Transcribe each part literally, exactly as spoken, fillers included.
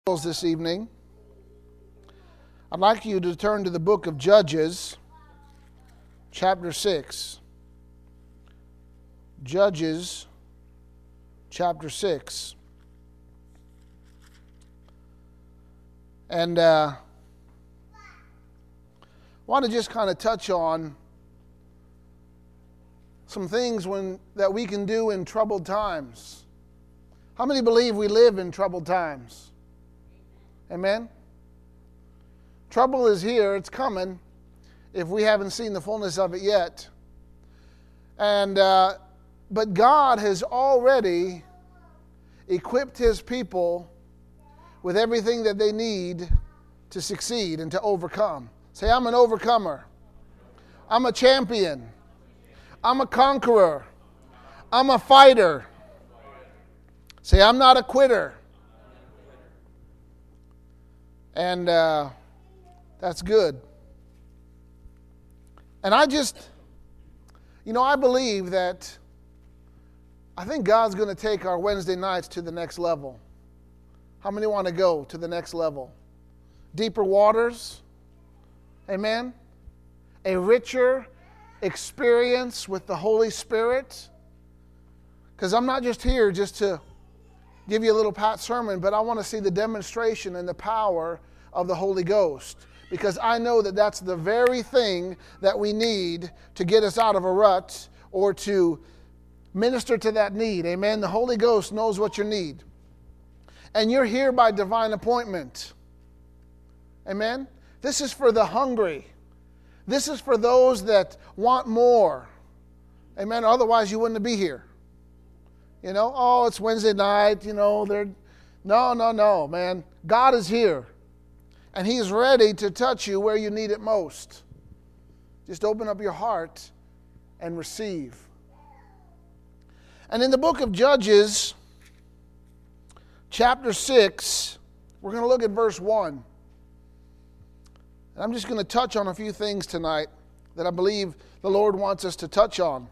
This evening, I'd like you to turn to the book of Judges, chapter six. Judges, chapter six. And uh, I want to just kind of touch on some things when that we can do in troubled times. How many believe we live in troubled times? Amen? Trouble is here. It's coming if we haven't seen the fullness of it yet. And uh, but God has already equipped His people with everything that they need to succeed and to overcome. Say, I'm an overcomer. I'm a champion. I'm a conqueror. I'm a fighter. Say, I'm not a quitter. And uh, that's good. And I just, you know, I believe that I think God's going to take our Wednesday nights to the next level. How many want to go to the next level? Deeper waters. Amen. A richer experience with the Holy Spirit. Because I'm not just here just to give you a little pat sermon, but I want to see the demonstration and the power of the Holy Ghost, because I know that that's the very thing that we need to get us out of a rut or to minister to that need. Amen. The Holy Ghost knows what you need, and you're here by divine appointment. Amen. This is for the hungry. This is for those that want more. Amen. Otherwise you wouldn't be here. You know, oh, it's Wednesday night, you know, they're, no, no, no, man. God is here, and He's ready to touch you where you need it most. Just open up your heart and receive. And in the book of Judges, chapter six, we're going to look at verse one. And I'm just going to touch on a few things tonight that I believe the Lord wants us to touch on.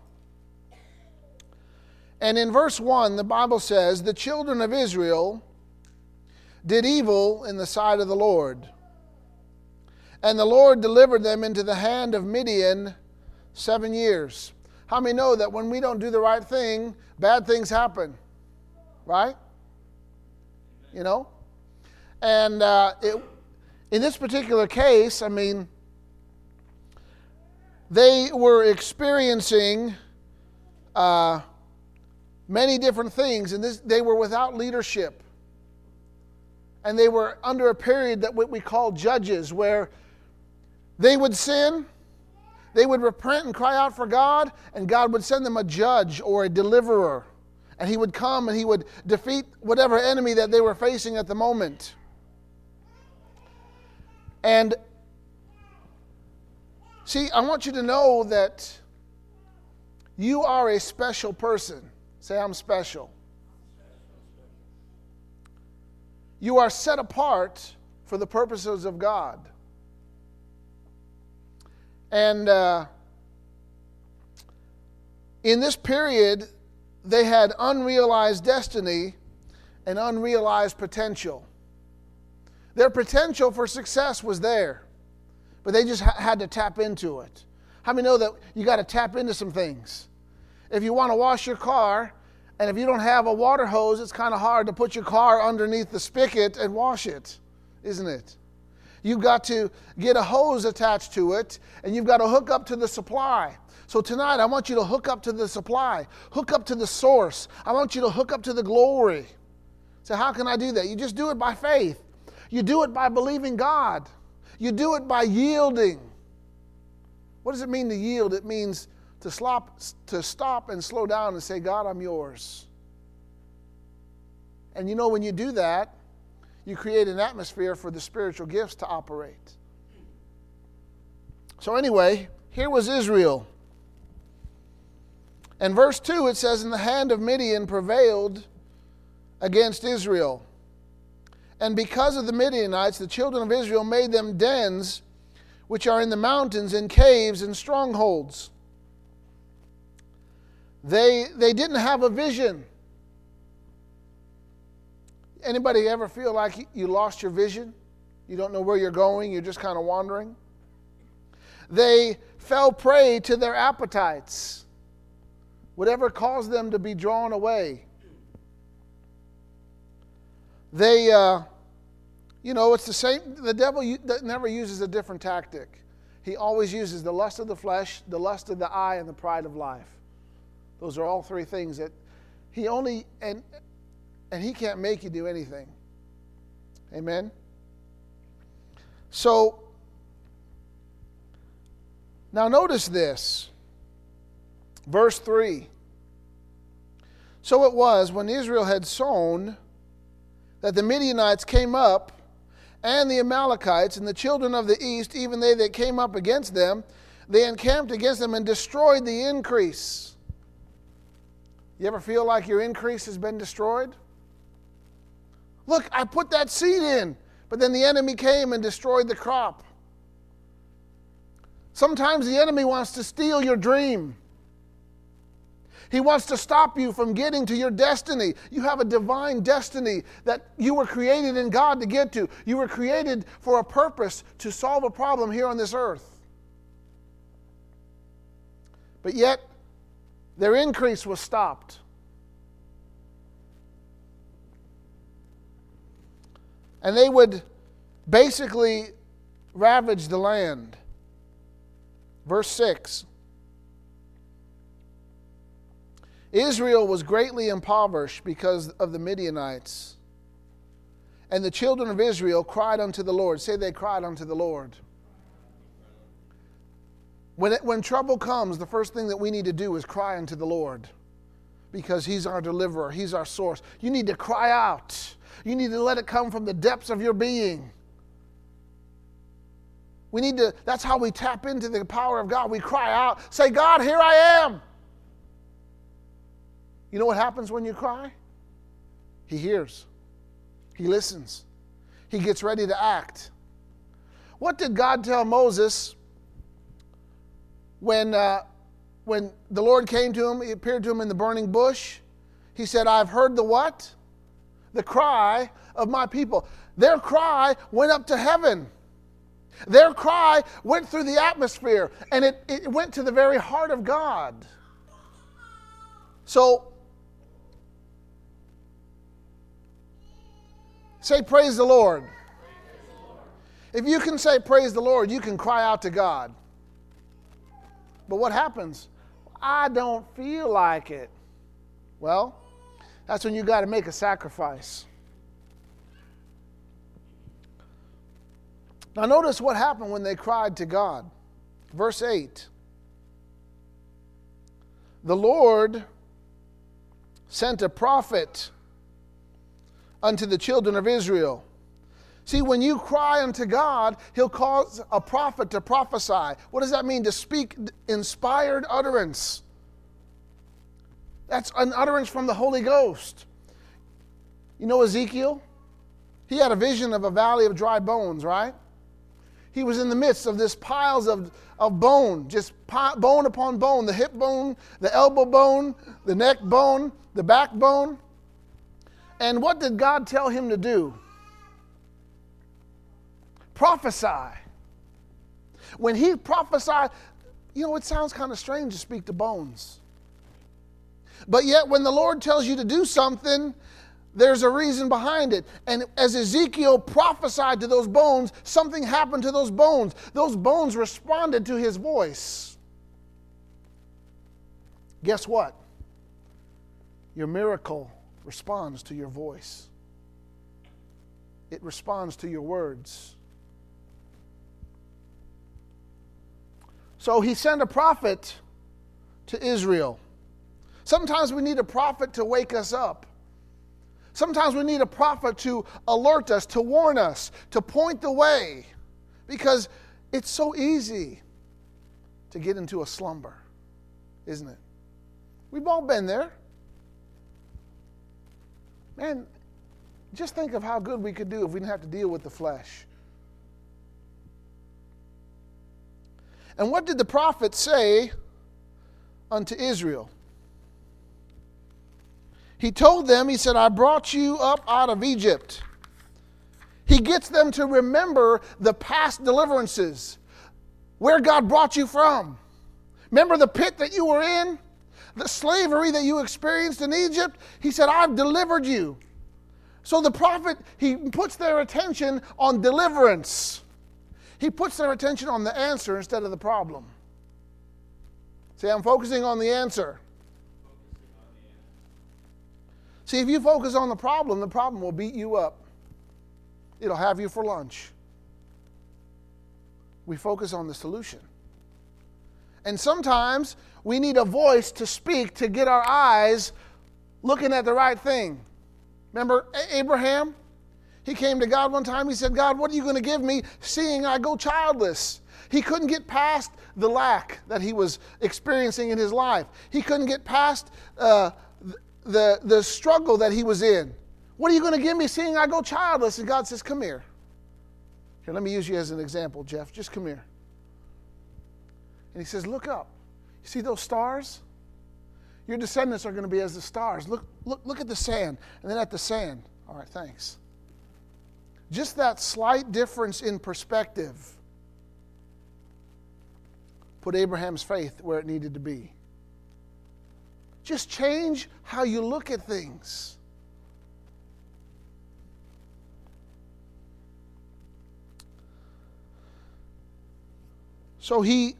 And in verse one, the Bible says, the children of Israel did evil in the sight of the Lord. And the Lord delivered them into the hand of Midian seven years. How many know that when we don't do the right thing, bad things happen? Right? You know? And uh, it, in this particular case, I mean, they were experiencing Uh, many different things, and this, they were without leadership. And they were under a period that what we call judges, where they would sin, they would repent and cry out for God, and God would send them a judge or a deliverer. And He would come and He would defeat whatever enemy that they were facing at the moment. And see, I want you to know that you are a special person. Say, I'm special. You are set apart for the purposes of God. And uh, in this period, they had unrealized destiny and unrealized potential. Their potential for success was there, but they just ha- had to tap into it. How many know that you got to tap into some things? If you want to wash your car, and if you don't have a water hose, it's kind of hard to put your car underneath the spigot and wash it, isn't it? You've got to get a hose attached to it, and you've got to hook up to the supply. So tonight, I want you to hook up to the supply. Hook up to the source. I want you to hook up to the glory. So how can I do that? You just do it by faith. You do it by believing God. You do it by yielding. What does it mean to yield? It means to stop, to stop and slow down and say, God, I'm yours. And you know, when you do that, you create an atmosphere for the spiritual gifts to operate. So anyway, here was Israel. And verse two, it says, and the hand of Midian prevailed against Israel. And because of the Midianites, the children of Israel made them dens which are in the mountains and caves and strongholds. They, they didn't have a vision. Anybody ever feel like you lost your vision? You don't know where you're going, you're just kind of wandering? They fell prey to their appetites, whatever caused them to be drawn away. They, uh, you know, it's the same, the devil never uses a different tactic. He always uses the lust of the flesh, the lust of the eye, and the pride of life. Those are all three things that he only, and and he can't make you do anything. Amen? So, now notice this. Verse three. So it was when Israel had sown that the Midianites came up, and the Amalekites and the children of the east, even they that came up against them, they encamped against them and destroyed the increase. You ever feel like your increase has been destroyed? Look, I put that seed in, but then the enemy came and destroyed the crop. Sometimes the enemy wants to steal your dream. He wants to stop you from getting to your destiny. You have a divine destiny that you were created in God to get to. You were created for a purpose to solve a problem here on this earth. But yet, their increase was stopped. And they would basically ravage the land. Verse six. Israel was greatly impoverished because of the Midianites. And the children of Israel cried unto the Lord. Say they cried unto the Lord. When, it, when trouble comes, the first thing that we need to do is cry unto the Lord. Because He's our deliverer. He's our source. You need to cry out. You need to let it come from the depths of your being. We need to, that's how we tap into the power of God. We cry out. Say, God, here I am. You know what happens when you cry? He hears. He listens. He gets ready to act. What did God tell Moses when, uh, when the Lord came to him? He appeared to him in the burning bush. He said, I've heard the what? The cry of my people. Their cry went up to heaven. Their cry went through the atmosphere, and it, it went to the very heart of God. So, say, praise the Lord. Praise the Lord. If you can say, praise the Lord, you can cry out to God. But what happens? I don't feel like it. Well, that's when you got to make a sacrifice. Now notice what happened when they cried to God. Verse eight. The Lord sent a prophet unto the children of Israel. See, when you cry unto God, He'll cause a prophet to prophesy. What does that mean? To speak inspired utterance. That's an utterance from the Holy Ghost. You know Ezekiel? He had a vision of a valley of dry bones, right? He was in the midst of this piles of, of bone, just pi- bone upon bone, the hip bone, the elbow bone, the neck bone, the backbone. And what did God tell him to do? Prophesy. When he prophesied, you know, it sounds kind of strange to speak to bones. But yet when the Lord tells you to do something, there's a reason behind it. And as Ezekiel prophesied to those bones, something happened to those bones. Those bones responded to his voice. Guess what? Your miracle responds to your voice. It responds to your words. So he sent a prophet to Israel. Sometimes we need a prophet to wake us up. Sometimes we need a prophet to alert us, to warn us, to point the way. Because it's so easy to get into a slumber, isn't it? We've all been there. Man, just think of how good we could do if we didn't have to deal with the flesh. And what did the prophet say unto Israel? He told them, he said, I brought you up out of Egypt. He gets them to remember the past deliverances, where God brought you from. Remember the pit that you were in? The slavery that you experienced in Egypt? He said, I've delivered you. So the prophet, he puts their attention on deliverance. He puts their attention on the answer instead of the problem. See, I'm focusing on the answer. See, if you focus on the problem, the problem will beat you up. It'll have you for lunch. We focus on the solution. And sometimes we need a voice to speak to get our eyes looking at the right thing. Remember Abraham? He came to God one time. He said, God, what are you going to give me seeing I go childless? He couldn't get past the lack that he was experiencing in his life. He couldn't get past uh, the, the struggle that he was in. What are you going to give me seeing I go childless? And God says, come here. Here, let me use you as an example, Jeff. Just come here. And he says, look up. You see those stars? Your descendants are going to be as the stars. Look, look, look at the sand, and then at the sand. All right, thanks. Just that slight difference in perspective put Abraham's faith where it needed to be. Just change how you look at things. So he,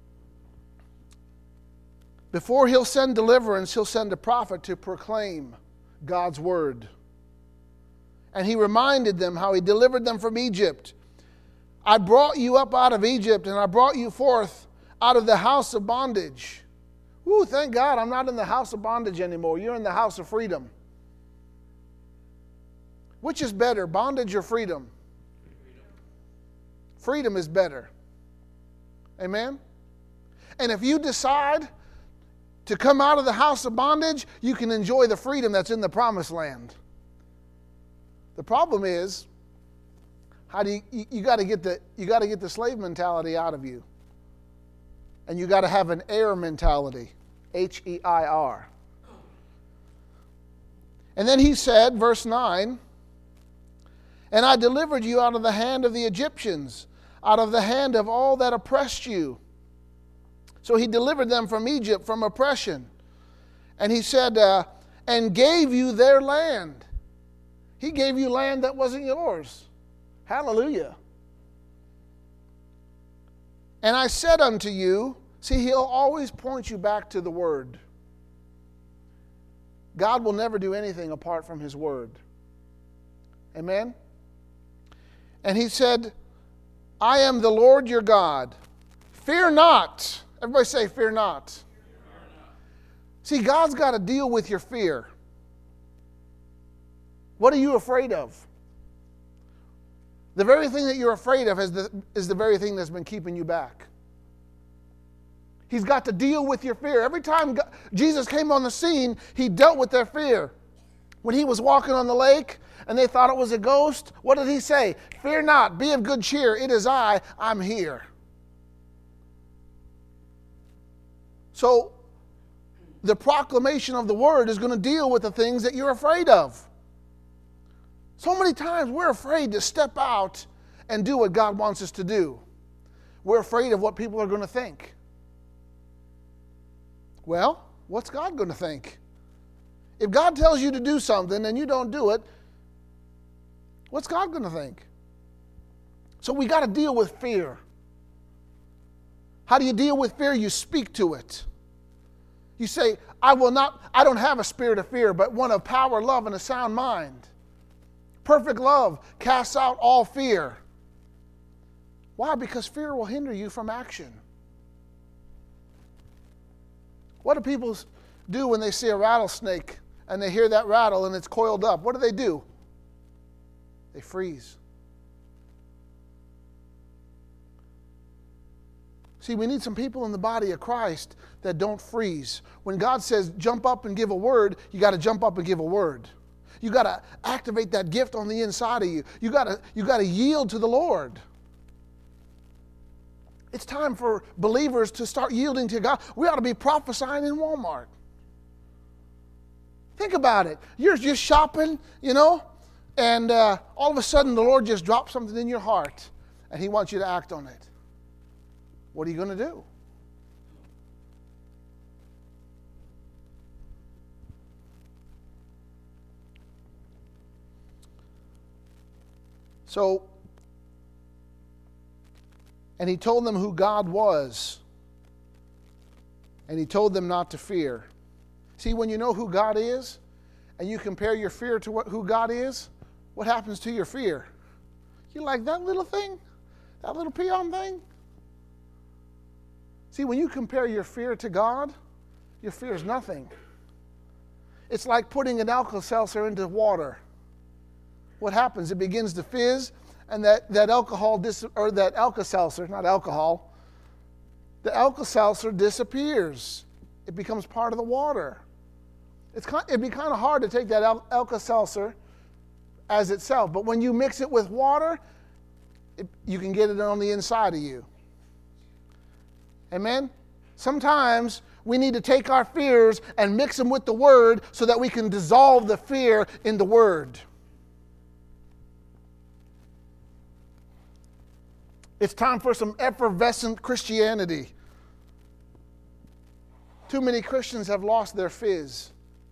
before he'll send deliverance, he'll send a prophet to proclaim God's word. And he reminded them how he delivered them from Egypt. I brought you up out of Egypt, and I brought you forth out of the house of bondage. Ooh, thank God I'm not in the house of bondage anymore. You're in the house of freedom. Which is better, bondage or freedom? Freedom is better. Amen? And if you decide to come out of the house of bondage, you can enjoy the freedom that's in the promised land. The problem is, how do you, you, you got to get the you got to get the slave mentality out of you. And you got to have an heir mentality, H E I R. And then he said, verse nine, and I delivered you out of the hand of the Egyptians, out of the hand of all that oppressed you. So he delivered them from Egypt, from oppression. And he said, uh, and gave you their land. He gave you land that wasn't yours. Hallelujah. And I said unto you, see, he'll always point you back to the word. God will never do anything apart from his word. Amen? And he said, I am the Lord your God. Fear not. Everybody say, fear not. Fear not. See, God's got to deal with your fear. What are you afraid of? The very thing that you're afraid of is the, is the very thing that's been keeping you back. He's got to deal with your fear. Every time God, Jesus came on the scene, he dealt with their fear. When he was walking on the lake and they thought it was a ghost, what did he say? Fear not, be of good cheer. It is I, I'm here. So the proclamation of the word is going to deal with the things that you're afraid of. So many times we're afraid to step out and do what God wants us to do. We're afraid of what people are going to think. Well, what's God going to think? If God tells you to do something and you don't do it, what's God going to think? So we got to deal with fear. How do you deal with fear? You speak to it. You say, I will not, I don't have a spirit of fear, but one of power, love, and a sound mind. Perfect love casts out all fear. Why? Because fear will hinder you from action. What do people do when they see a rattlesnake and they hear that rattle and it's coiled up? What do they do? They freeze. See, we need some people in the body of Christ that don't freeze. When God says jump up and give a word, you got to jump up and give a word. You got to activate that gift on the inside of you. You got to you got to yield to the Lord. It's time for believers to start yielding to God. We ought to be prophesying in Walmart. Think about it. You're just shopping, you know, and uh, all of a sudden the Lord just drops something in your heart and He wants you to act on it. What are you going to do? So, and He told them who God was. And He told them not to fear. See, when you know who God is, and you compare your fear to what, who God is, what happens to your fear? You like that little thing? That little peon thing? See, when you compare your fear to God, your fear is nothing. It's like putting an Alka-Seltzer into water. What happens? It begins to fizz, and that, that alcohol, dis, or that Alka-Seltzer, not alcohol, the Alka-Seltzer disappears. It becomes part of the water. It's kind, it'd be kind of hard to take that Al, Alka-Seltzer as itself, but when you mix it with water, it, you can get it on the inside of you. Amen? Sometimes we need to take our fears and mix them with the Word so that we can dissolve the fear in the Word. It's time for some effervescent Christianity. Too many Christians have lost their fizz.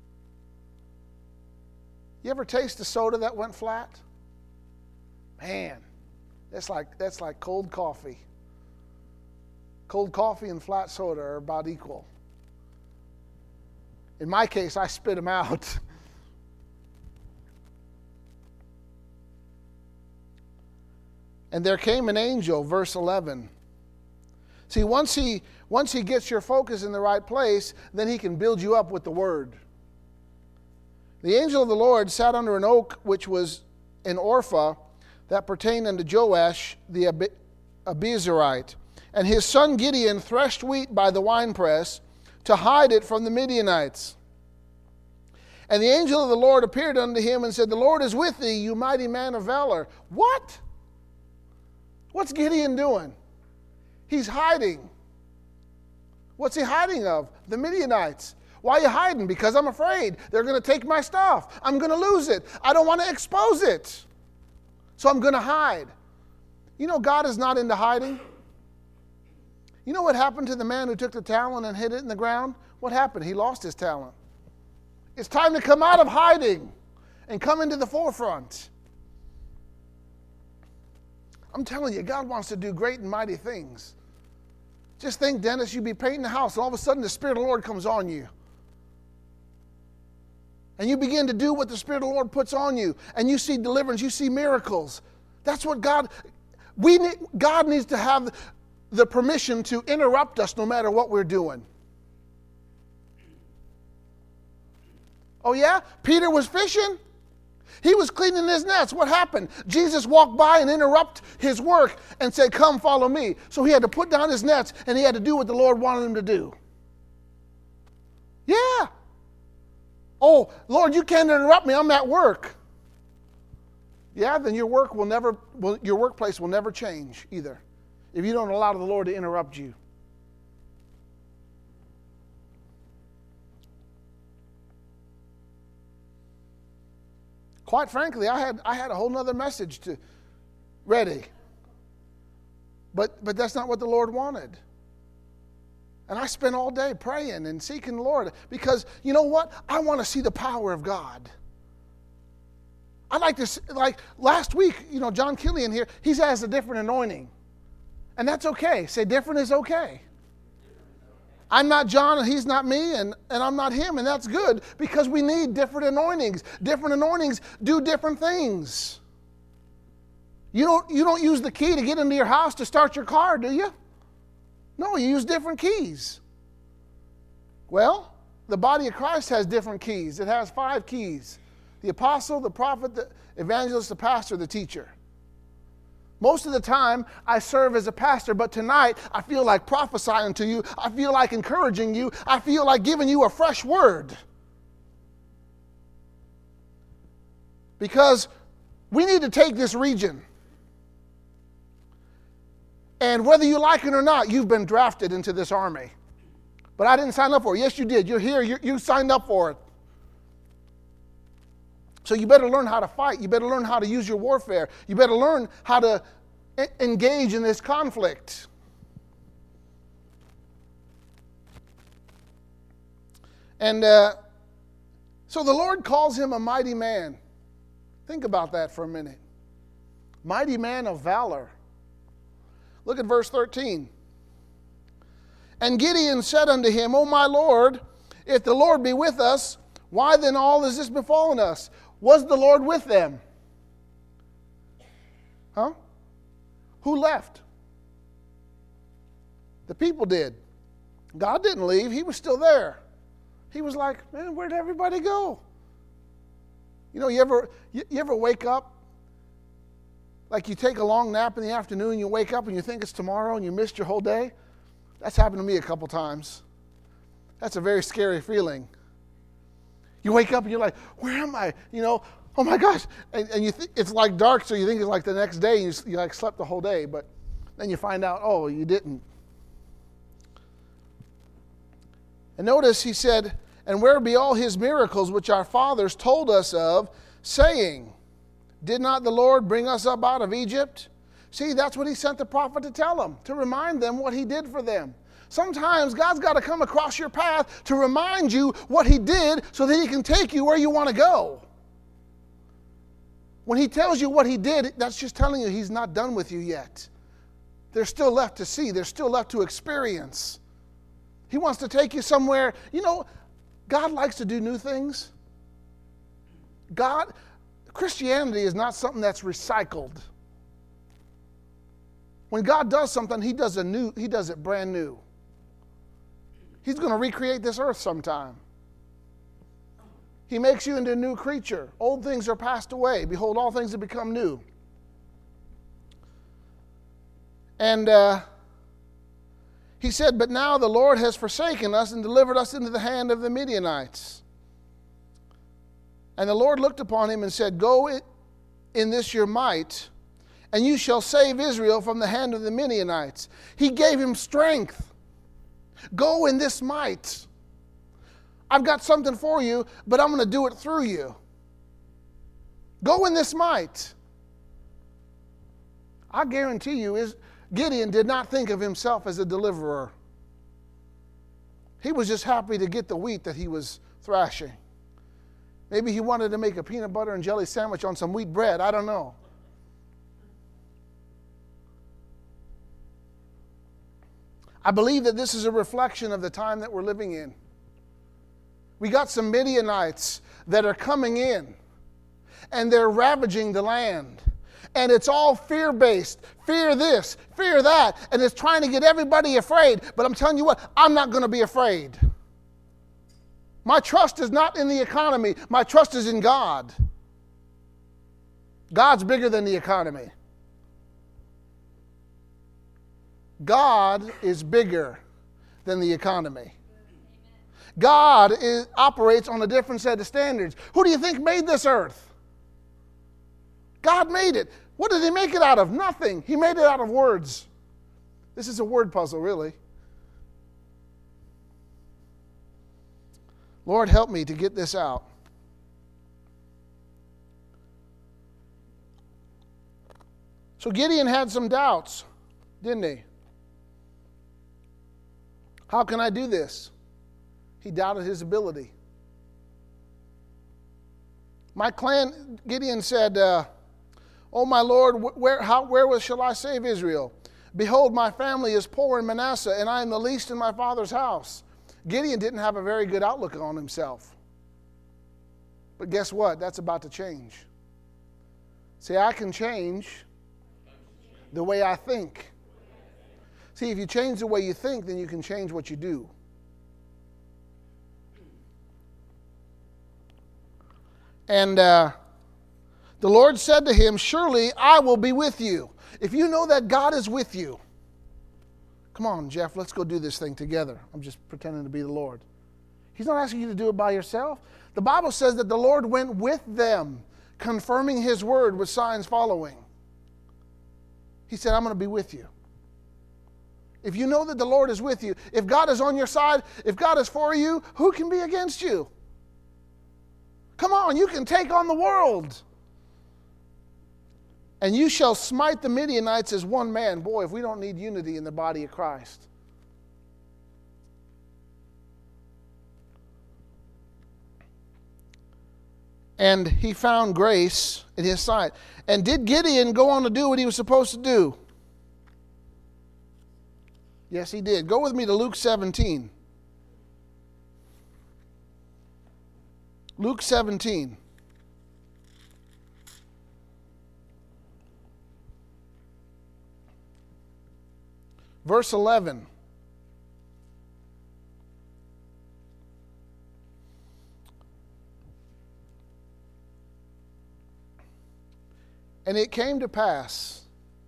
You ever taste a soda that went flat? Man, that's like, that's like cold coffee. Cold coffee and flat soda are about equal. In my case, I spit them out. And there came an angel, verse eleven. See, once he, once he gets your focus in the right place, then he can build you up with the Word. The angel of the Lord sat under an oak which was in Ophrah, that pertained unto Joash the Ab- Abiezrite. And his son Gideon threshed wheat by the winepress to hide it from the Midianites. And the angel of the Lord appeared unto him and said, The Lord is with thee, you mighty man of valor. What? What's Gideon doing? He's hiding. What's he hiding of? The Midianites. Why are you hiding? Because I'm afraid they're going to take my stuff. I'm going to lose it. I don't want to expose it. So I'm going to hide. You know, God is not into hiding. You know what happened to the man who took the talent and hid it in the ground? What happened? He lost his talent. It's time to come out of hiding and come into the forefront. I'm telling you, God wants to do great and mighty things. Just think, Dennis, you'd be painting the house, and all of a sudden the Spirit of the Lord comes on you. And you begin to do what the Spirit of the Lord puts on you. And you see deliverance, you see miracles. That's what God, we need, God needs to have the permission to interrupt us no matter what we're doing. Oh yeah? Peter was fishing. He was cleaning his nets. What happened? Jesus walked by and interrupted his work and said, come follow me. So he had to put down his nets and he had to do what the Lord wanted him to do. Yeah. Oh, Lord, you can't interrupt me. I'm at work. Yeah, then your work will never, will, your workplace will never change either if you don't allow the Lord to interrupt you. Quite frankly, I had I had a whole nother message to ready. But but that's not what the Lord wanted. And I spent all day praying and seeking the Lord because you know what? I want to see the power of God. I like to, like last week, you know, John Killian here, he has a different anointing. And that's okay. Say different is okay. I'm not John and he's not me and, and I'm not him, and that's good because we need different anointings. Different anointings do different things. You don't, you don't use the key to get into your house to start your car, do you? No, you use different keys. Well, the body of Christ has different keys. It has five keys. The apostle, the prophet, the evangelist, the pastor, the teacher. Most of the time, I serve as a pastor, but tonight, I feel like prophesying to you. I feel like encouraging you. I feel like giving you a fresh word. Because we need to take this region. And whether you like it or not, you've been drafted into this army. But I didn't sign up for it. Yes, you did. You're here. You, you signed up for it. So you better learn how to fight. You better learn how to use your warfare. You better learn how to e- engage in this conflict. And uh, so the Lord calls him a mighty man. Think about that for a minute. Mighty man of valor. Look at verse thirteen. And Gideon said unto him, O my Lord, if the Lord be with us, why then all is this befallen us? Was the Lord with them? Huh? Who left? The people did. God didn't leave. He was still there. He was like, man, where'd everybody go? You know, you ever you, you ever wake up, like you take a long nap in the afternoon, you wake up and you think it's tomorrow and you missed your whole day? That's happened to me a couple times. That's a very scary feeling. You wake up and you're like, where am I? You know, oh my gosh. And, and you think it's like dark, so you think it's like the next day, and you, you like slept the whole day, but then you find out, oh, you didn't. And notice he said, and where be all his miracles which our fathers told us of, saying, did not the Lord bring us up out of Egypt? See, that's what he sent the prophet to tell them, to remind them what he did for them. Sometimes God's got to come across your path to remind you what he did so that he can take you where you want to go. When he tells you what he did, that's just telling you he's not done with you yet. There's still left to see. There's still left to experience. He wants to take you somewhere. You know, God likes to do new things. God, Christianity is not something that's recycled. When God does something, he does a new, he does it brand new. He's going to recreate this earth sometime. He makes you into a new creature. Old things are passed away. Behold, all things have become new. And uh, he said, but now the Lord has forsaken us and delivered us into the hand of the Midianites. And the Lord looked upon him and said, go in this your might, and you shall save Israel from the hand of the Midianites. He gave him strength. Go in this might. I've got something for you, but I'm going to do it through you. Go in this might. I guarantee you, is Gideon did not think of himself as a deliverer. He was just happy to get the wheat that he was thrashing. Maybe he wanted to make a peanut butter and jelly sandwich on some wheat bread. I don't know. I believe that this is a reflection of the time that we're living in. We got some Midianites that are coming in, and they're ravaging the land. And it's all fear-based. Fear this, fear that, and it's trying to get everybody afraid. But I'm telling you what, I'm not going to be afraid. My trust is not in the economy. My trust is in God. God's bigger than the economy. God is bigger than the economy. God is, operates on a different set of standards. Who do you think made this earth? God made it. What did he make it out of? Nothing. He made it out of words. This is a word puzzle, really. Lord, help me to get this out. So Gideon had some doubts, didn't he? How can I do this? He doubted his ability. My clan, Gideon said, uh, O my Lord, where, how, where shall I save Israel? Behold, my family is poor in Manasseh, and I am the least in my father's house. Gideon didn't have a very good outlook on himself. But guess what? That's about to change. See, I can change the way I think. See, if you change the way you think, then you can change what you do. And uh, the Lord said to him, surely I will be with you. If you know that God is with you, come on, Jeff, let's go do this thing together. I'm just pretending to be the Lord. He's not asking you to do it by yourself. The Bible says that the Lord went with them, confirming his word with signs following. He said, I'm going to be with you. If you know that the Lord is with you, if God is on your side, if God is for you, who can be against you? Come on, you can take on the world. And you shall smite the Midianites as one man. Boy, if we don't need unity in the body of Christ. And he found grace in his sight. And did Gideon go on to do what he was supposed to do? Yes, he did. Go with me to Luke seventeen. Luke seventeen. Verse eleven. And it came to pass,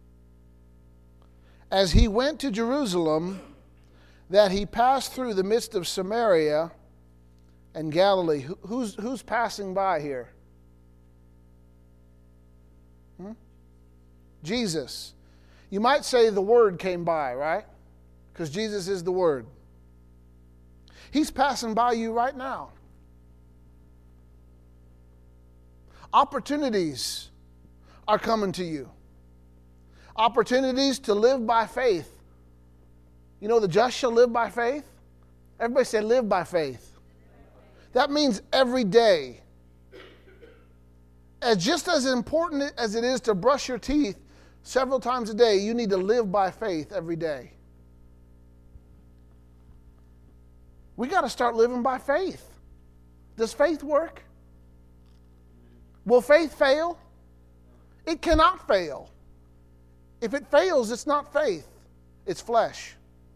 as he went to Jerusalem, that he passed through the midst of Samaria and Galilee. Who, who's, who's passing by here? Hmm? Jesus. You might say the Word came by, right? Because Jesus is the Word. He's passing by you right now. Opportunities are coming to you. Opportunities to live by faith. You know, the just shall live by faith. Everybody say live by faith. That means every day. As just as important as it is to brush your teeth several times a day, you need to live by faith every day. We got to start living by faith. Does faith work? Will faith fail? It cannot fail. If it fails, it's not faith. It's flesh.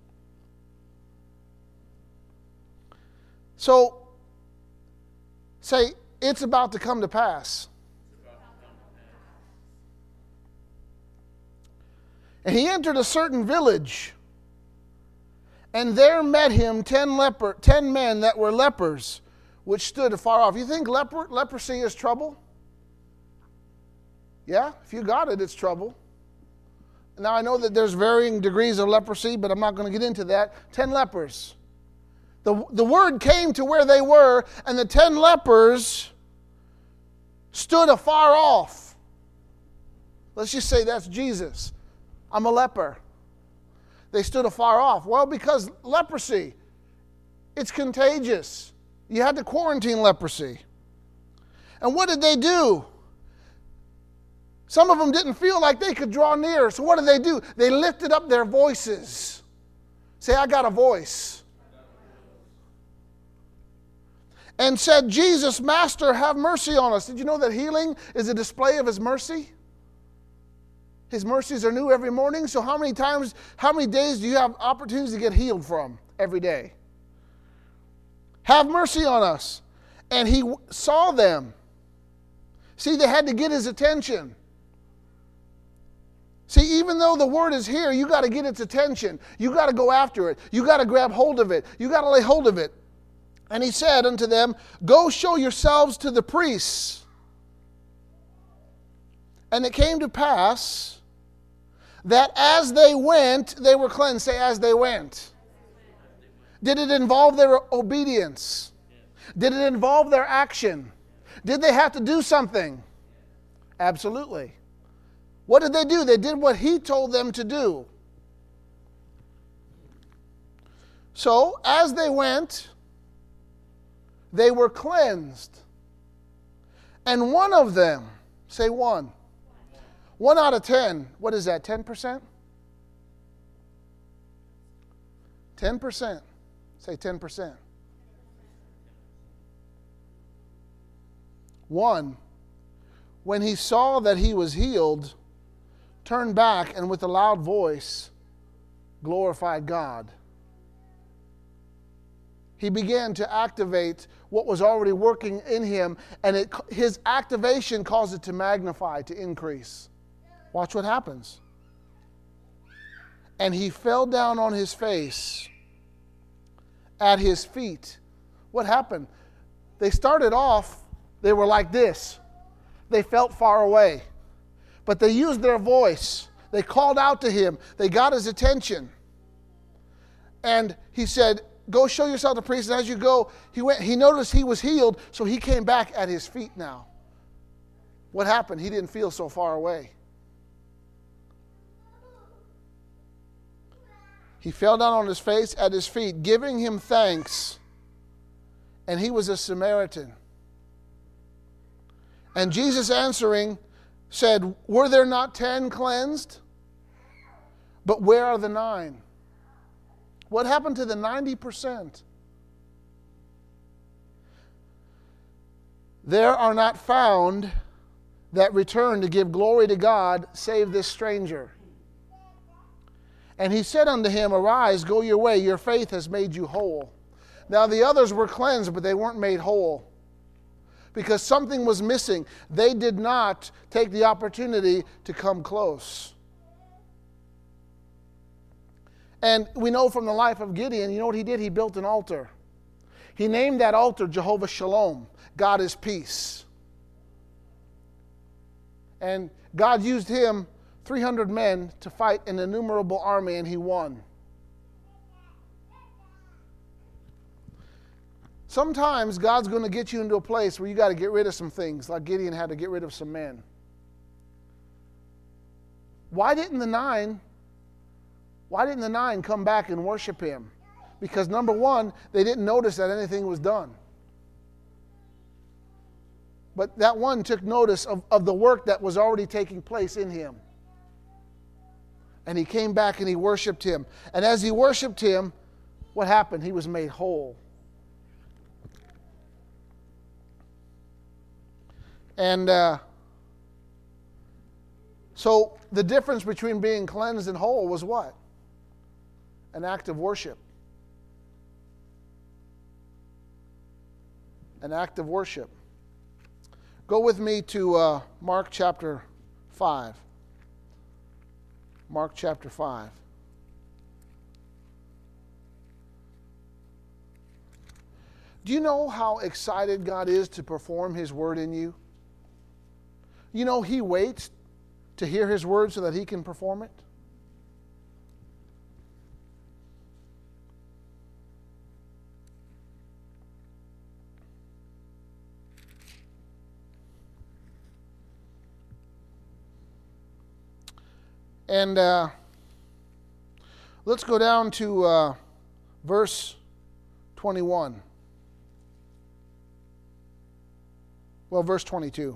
So, say, it's about to come to pass. And he entered a certain village, and there met him ten leper, ten men that were lepers, which stood afar off. You think leper, leprosy is trouble? Yeah, if you got it, it's trouble. Now, I know that there's varying degrees of leprosy, but I'm not going to get into that. Ten lepers. The, the word came to where they were, and the ten lepers stood afar off. Let's just say that's Jesus. I'm a leper. They stood afar off. Well, because leprosy, it's contagious. You had to quarantine leprosy. And what did they do? Some of them didn't feel like they could draw near. So what did they do? They lifted up their voices. Say, I got a voice. And said, Jesus, Master, have mercy on us. Did you know that healing is a display of His mercy? His mercies are new every morning. So how many times, how many days do you have opportunities to get healed from every day? Have mercy on us. And He saw them. See, they had to get His attention. See, even though the word is here, you got to get its attention. You got to go after it. You got to grab hold of it. You got to lay hold of it. And He said unto them, go show yourselves to the priests. And it came to pass that as they went, they were cleansed. Say, as they went. Did it involve their obedience? Did it involve their action? Did they have to do something? Absolutely. What did they do? They did what He told them to do. So, as they went, they were cleansed. And one of them, say one. One out of ten. What is that, ten percent? ten percent. Say ten percent. One, when he saw that he was healed, turned back and with a loud voice glorified God. He began to activate what was already working in him, and it, his activation caused it to magnify, to increase. Watch what happens. And he fell down on his face at his feet. What happened? They started off, they were like this. They felt far away. But they used their voice. They called out to him. They got his attention. And he said, go show yourself to the priest. And as you go, he went. He noticed he was healed, so he came back at his feet now. What happened? He didn't feel so far away. He fell down on his face at his feet, giving him thanks. And he was a Samaritan. And Jesus answering said, were there not ten cleansed? But where are the nine? What happened to the ninety percent? There are not found that return to give glory to God, save this stranger. And he said unto him, arise, go your way, your faith has made you whole. Now the others were cleansed, but they weren't made whole. Because something was missing. They did not take the opportunity to come close. And we know from the life of Gideon, you know what he did? He built an altar. He named that altar Jehovah Shalom. God is peace. And God used him, three hundred men, to fight an innumerable army, and he won. Sometimes God's going to get you into a place where you got to get rid of some things, like Gideon had to get rid of some men. Why didn't the nine, why didn't the nine come back and worship him? Because number one, they didn't notice that anything was done. But that one took notice of, of the work that was already taking place in him. And he came back and he worshiped him. And as he worshiped him, what happened? He was made whole. And uh, so the difference between being cleansed and whole was what? An act of worship. An act of worship. Go with me to uh, Mark chapter five. Mark chapter five. Do you know how excited God is to perform His word in you? You know He waits to hear His word so that He can perform it? And uh, let's go down to uh, verse twenty-one. Well, verse twenty-two.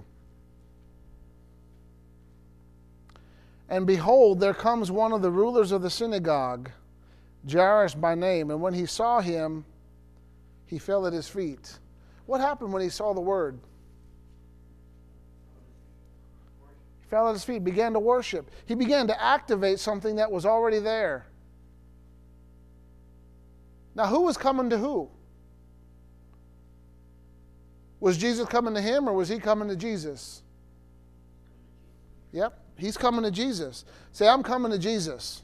And behold, there comes one of the rulers of the synagogue, Jairus by name, and when he saw him, he fell at his feet. What happened when he saw the word? He fell at his feet, began to worship. He began to activate something that was already there. Now, who was coming to who? Was Jesus coming to him, or was he coming to Jesus? Yep, he's coming to Jesus. Say, I'm coming to Jesus.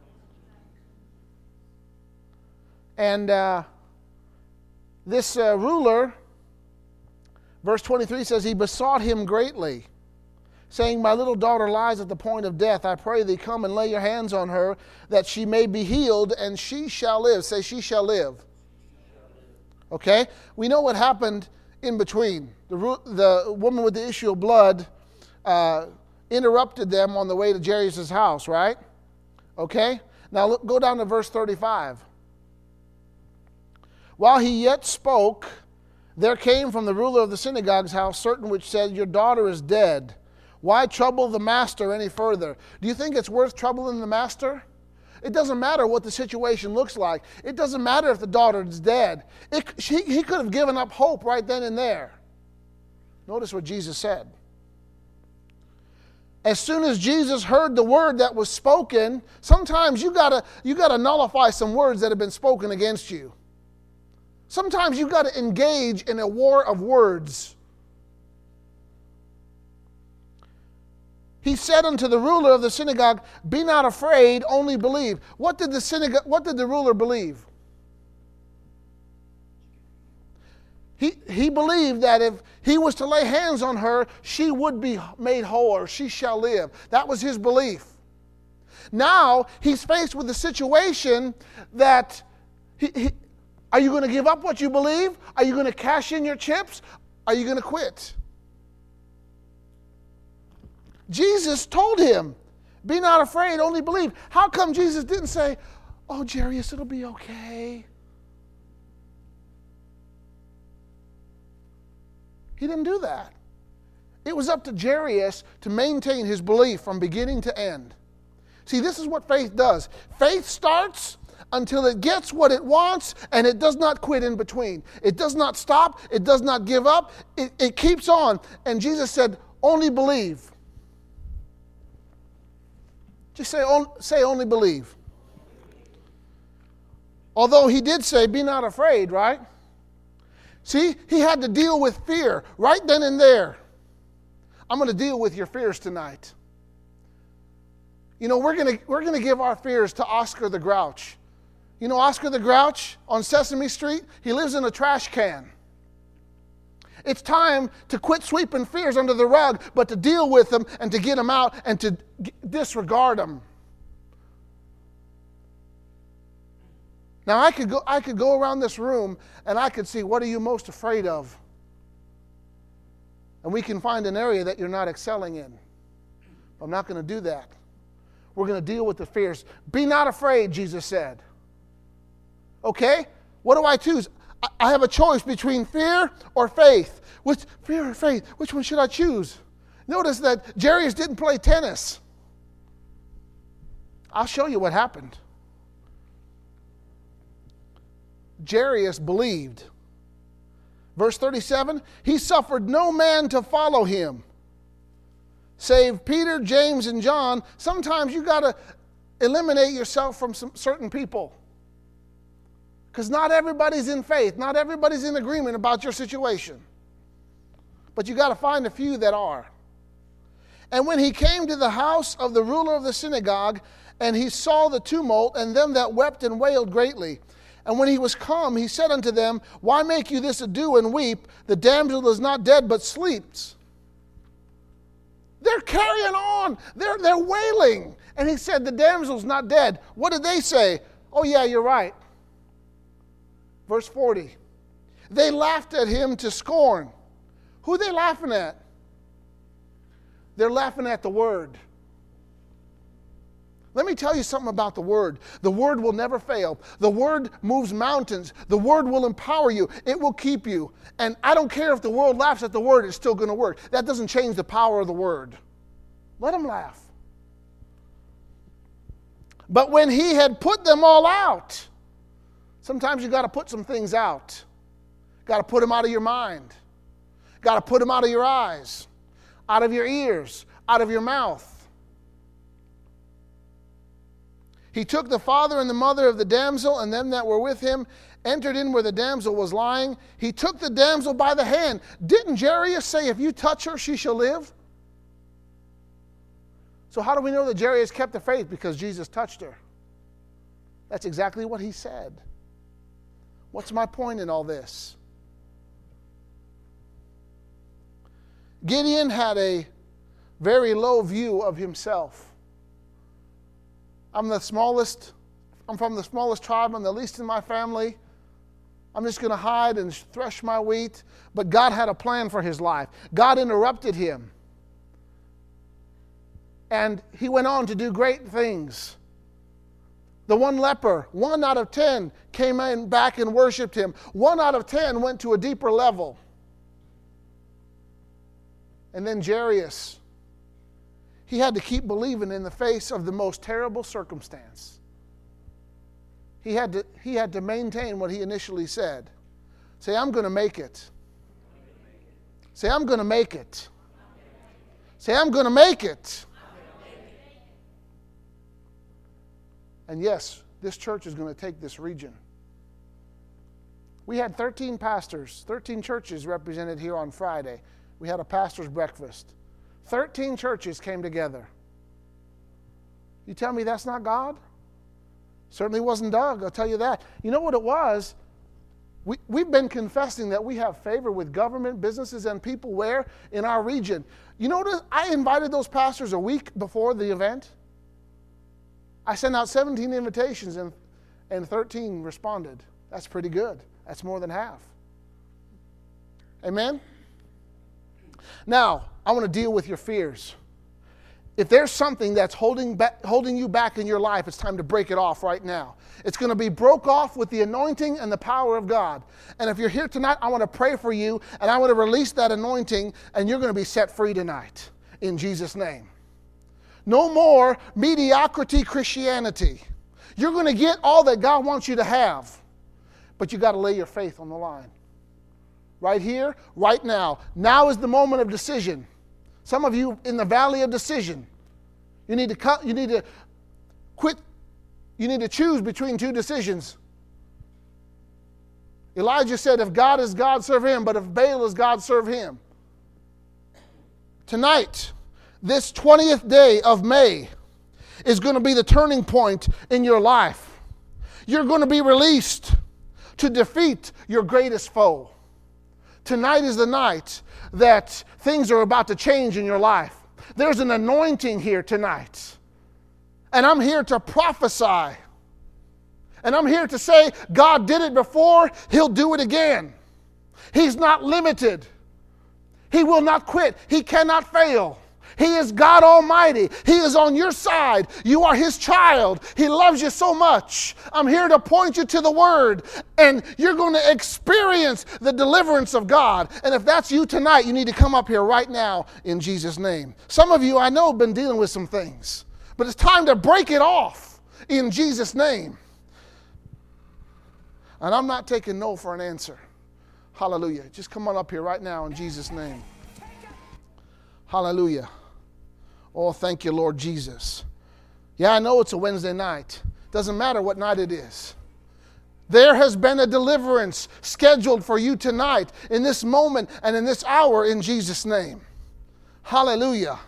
And uh, this uh, ruler, verse twenty-three says, he besought him greatly, saying, my little daughter lies at the point of death. I pray thee, come and lay your hands on her, that she may be healed, and she shall live. Say, she shall live. Okay? We know what happened in between. The, the woman with the issue of blood uh, interrupted them on the way to Jairus' house, right? Okay? Now look, go down to verse thirty-five. While he yet spoke, there came from the ruler of the synagogue's house certain which said, your daughter is dead. Why trouble the master any further? Do you think it's worth troubling the master? It doesn't matter what the situation looks like. It doesn't matter if the daughter is dead. It, she, he could have given up hope right then and there. Notice what Jesus said. As soon as Jesus heard the word that was spoken, sometimes you gotta you gotta nullify some words that have been spoken against you. Sometimes you gotta engage in a war of words. He said unto the ruler of the synagogue, be not afraid, only believe. What did the synagogue, what did the ruler believe? He, he believed that if he was to lay hands on her, she would be made whole, or she shall live. That was his belief. Now, he's faced with a situation that he, he, Are you going to give up what you believe? Are you going to cash in your chips? Are you going to quit? Jesus told him, be not afraid, only believe. How come Jesus didn't say, oh, Jairus, it'll be okay? He didn't do that. It was up to Jairus to maintain his belief from beginning to end. See, this is what faith does. Faith starts until it gets what it wants, and it does not quit in between. It does not stop. It does not give up. It, it keeps on. And Jesus said, only believe. Just say, say only believe. Although he did say, be not afraid, right? See, he had to deal with fear right then and there. I'm going to deal with your fears tonight. You know, we're going to we're going to give our fears to Oscar the Grouch. You know Oscar the Grouch on Sesame Street? He lives in a trash can. It's time to quit sweeping fears under the rug, but to deal with them and to get them out and to disregard them. Now, I could go I could go around this room and I could see, what are you most afraid of? And we can find an area that you're not excelling in. I'm not going to do that. We're going to deal with the fears. Be not afraid, Jesus said. Okay? What do I choose? I have a choice between fear or faith. Which fear or faith? Which one should I choose? Notice that Jairus didn't play tennis. I'll show you what happened. Jairus believed. Verse thirty-seven, he suffered no man to follow him, save Peter, James, and John. Sometimes you got to eliminate yourself from some certain people. Because not everybody's in faith. Not everybody's in agreement about your situation. But you got to find a few that are. And when he came to the house of the ruler of the synagogue, and he saw the tumult, and them that wept and wailed greatly, and when he was come, he said unto them, why make you this ado and weep? The damsel is not dead, but sleeps. They're carrying on. They're, they're wailing. And he said, the damsel's not dead. What did they say? Oh, yeah, you're right. Verse forty. They laughed at him to scorn. Who are they laughing at? They're laughing at the Word. Let me tell you something about the Word. The Word will never fail. The Word moves mountains. The Word will empower you. It will keep you. And I don't care if the world laughs at the Word, it's still going to work. That doesn't change the power of the Word. Let them laugh. But when he had put them all out, sometimes you got to put some things out. Got to put them out of your mind. Got to put them out of your eyes, out of your ears, out of your mouth. He took the father and the mother of the damsel and them that were with him, entered in where the damsel was lying. He took the damsel by the hand. Didn't Jairus say, if you touch her, she shall live? So how do we know that Jairus kept the faith? Because Jesus touched her. That's exactly what he said. What's my point in all this? Gideon had a very low view of himself. I'm the smallest, I'm from the smallest tribe, I'm the least in my family. I'm just going to hide and thresh my wheat. But God had a plan for his life. God interrupted him. And he went on to do great things. The one leper, one out of ten came in back and worshiped him. One out of ten went to a deeper level. And then Jairus, he had to keep believing in the face of the most terrible circumstance. He had to, he had to maintain what he initially said. Say, I'm going to make it. Say, I'm going to make it. Say, I'm going to make it. And yes, this church is going to take this region. We had thirteen pastors, thirteen churches represented here on Friday. We had a pastor's breakfast. thirteen churches came together. You tell me that's not God? Certainly wasn't Doug, I'll tell you that. You know what it was? We, we've been confessing that we have favor with government, businesses, and people where? In our region. You notice I invited those pastors a week before the event. I sent out seventeen invitations and, and thirteen responded. That's pretty good. That's more than half. Amen? Now, I want to deal with your fears. If there's something that's holding back, holding you back in your life, it's time to break it off right now. It's going to be broke off with the anointing and the power of God. And if you're here tonight, I want to pray for you, and I want to release that anointing, and you're going to be set free tonight in Jesus' name. No more mediocrity Christianity. You're going to get all that God wants you to have, but you got to lay your faith on the line. Right here, right now. Now is the moment of decision. Some of you in the valley of decision. You need to cut, you need to quit, you need to choose between two decisions. Elijah said, if God is God, serve him, but if Baal is God, serve him. Tonight, this twentieth day of May is going to be the turning point in your life. You're going to be released to defeat your greatest foe. Tonight is the night that things are about to change in your life. There's an anointing here tonight. And I'm here to prophesy. And I'm here to say, God did it before, He'll do it again. He's not limited. He will not quit. He cannot fail. He is God Almighty. He is on your side. You are His child. He loves you so much. I'm here to point you to the Word, and you're going to experience the deliverance of God. And if that's you tonight, you need to come up here right now in Jesus' name. Some of you, I know, have been dealing with some things, but it's time to break it off in Jesus' name. And I'm not taking no for an answer. Hallelujah. Just come on up here right now in Jesus' name. Hallelujah. Oh, thank you, Lord Jesus. Yeah, I know it's a Wednesday night. Doesn't matter what night it is. There has been a deliverance scheduled for you tonight, in this moment and in this hour, in Jesus' name. Hallelujah.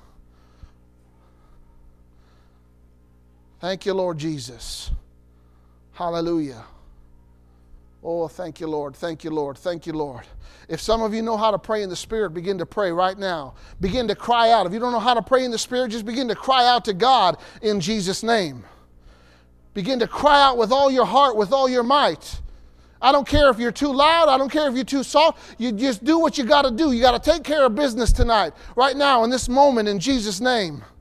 Thank you, Lord Jesus. Hallelujah. Oh, thank you, Lord. Thank you, Lord. Thank you, Lord. If some of you know how to pray in the Spirit, begin to pray right now. Begin to cry out. If you don't know how to pray in the Spirit, just begin to cry out to God in Jesus' name. Begin to cry out with all your heart, with all your might. I don't care if you're too loud. I don't care if you're too soft. You just do what you got to do. You got to take care of business tonight, right now, in this moment, in Jesus' name.